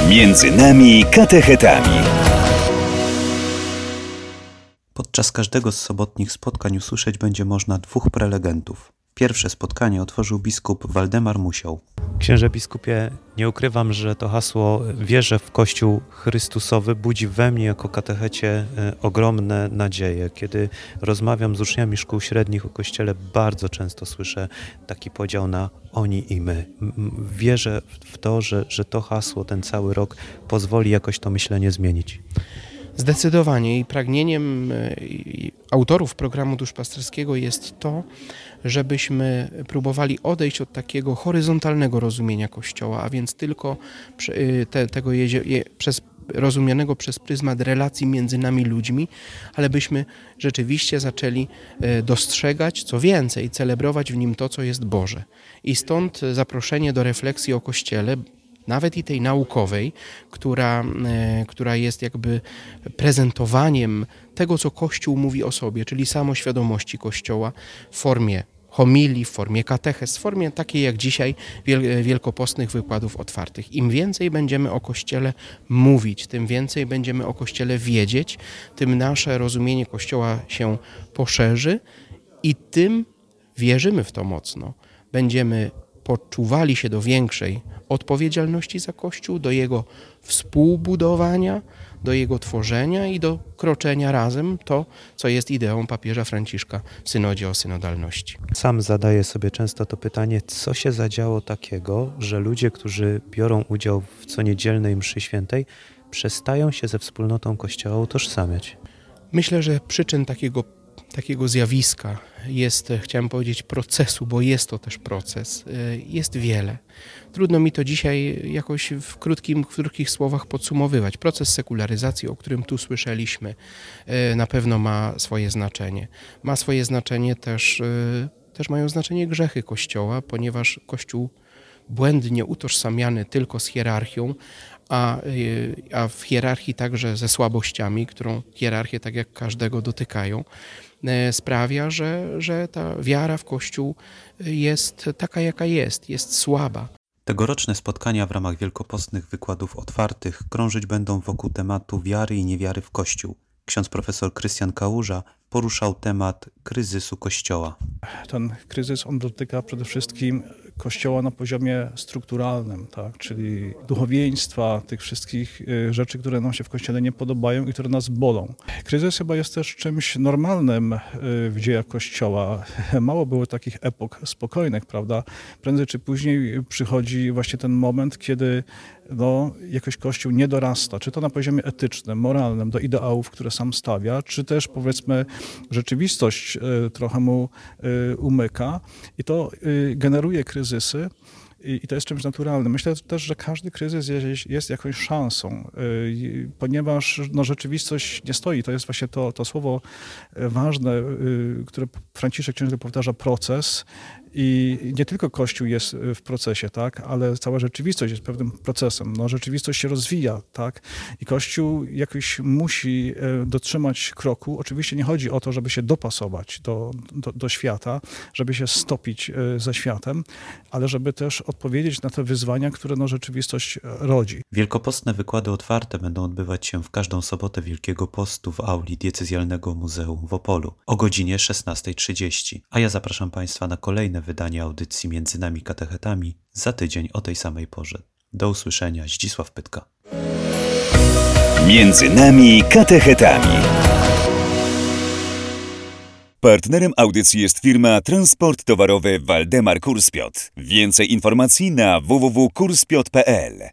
Między nami katechetami. Podczas każdego z sobotnich spotkań usłyszeć będzie można dwóch prelegentów. Pierwsze spotkanie otworzył biskup Waldemar Musiał. Księże biskupie, nie ukrywam, że to hasło wierzę w Kościół Chrystusowy budzi we mnie jako katechecie ogromne nadzieje. Kiedy rozmawiam z uczniami szkół średnich o Kościele, bardzo często słyszę taki podział na oni i my. Wierzę w to, że to hasło ten cały rok pozwoli jakoś to myślenie zmienić. Zdecydowanie i pragnieniem autorów programu duszpasterskiego jest to, żebyśmy próbowali odejść od takiego horyzontalnego rozumienia Kościoła, a więc tylko tego rozumianego przez pryzmat relacji między nami ludźmi, ale byśmy rzeczywiście zaczęli dostrzegać, co więcej, celebrować w nim to, co jest Boże. I stąd zaproszenie do refleksji o Kościele, nawet i tej naukowej, która jest jakby prezentowaniem tego, co Kościół mówi o sobie, czyli samoświadomości Kościoła w formie homilii, w formie katechez, w formie takiej jak dzisiaj wielkopostnych wykładów otwartych. Im więcej będziemy o Kościele mówić, tym więcej będziemy o Kościele wiedzieć, tym nasze rozumienie Kościoła się poszerzy i tym, wierzymy w to mocno, będziemy poczuwali się do większej odpowiedzialności za Kościół, do jego współbudowania, do jego tworzenia i do kroczenia razem to, co jest ideą papieża Franciszka w synodzie o synodalności. Sam zadaję sobie często to pytanie, co się zadziało takiego, że ludzie, którzy biorą udział w coniedzielnej mszy świętej, przestają się ze wspólnotą Kościoła utożsamiać. Myślę, że przyczyn takiego zjawiska jest, chciałem powiedzieć, procesu, bo jest to też proces, jest wiele. Trudno mi to dzisiaj jakoś w krótkich słowach podsumowywać. Proces sekularyzacji, o którym tu słyszeliśmy, na pewno ma swoje znaczenie. Ma swoje znaczenie też mają znaczenie grzechy Kościoła, ponieważ Kościół błędnie utożsamiany tylko z hierarchią, a w hierarchii także ze słabościami, którą hierarchię tak jak każdego dotykają, sprawia, że ta wiara w Kościół jest taka, jaka jest słaba. Tegoroczne spotkania w ramach wielkopostnych wykładów otwartych krążyć będą wokół tematu wiary i niewiary w Kościół. Ksiądz profesor Krystian Kałuża poruszał temat kryzysu Kościoła. Ten kryzys on dotyka przede wszystkim Kościoła na poziomie strukturalnym, tak? Czyli duchowieństwa, tych wszystkich rzeczy, które nam się w Kościele nie podobają i które nas bolą. Kryzys chyba jest też czymś normalnym w dziejach Kościoła. Mało było takich epok spokojnych, prawda? Prędzej czy później przychodzi właśnie ten moment, kiedy jakoś Kościół nie dorasta, czy to na poziomie etycznym, moralnym, do ideałów, które sam stawia, czy też powiedzmy rzeczywistość trochę mu umyka i to generuje kryzysy i to jest czymś naturalnym. Myślę też, że każdy kryzys jest jakąś szansą, ponieważ rzeczywistość nie stoi. To jest właśnie to słowo ważne, które Franciszek ciągle powtarza, proces. I nie tylko Kościół jest w procesie, tak, ale cała rzeczywistość jest pewnym procesem. Rzeczywistość się rozwija, tak, i Kościół jakoś musi dotrzymać kroku. Oczywiście nie chodzi o to, żeby się dopasować do świata, żeby się stopić ze światem, ale żeby też odpowiedzieć na te wyzwania, które rzeczywistość rodzi. Wielkopostne wykłady otwarte będą odbywać się w każdą sobotę Wielkiego Postu w auli Diecezjalnego Muzeum w Opolu o godzinie 16:30. A ja zapraszam Państwa na kolejne wydanie audycji Między nami katechetami za tydzień o tej samej porze. Do usłyszenia. Zdzisław Pytka. Między nami katechetami. Partnerem audycji jest firma Transport Towarowy Waldemar Kurspiot. Więcej informacji na www.kurspiot.pl.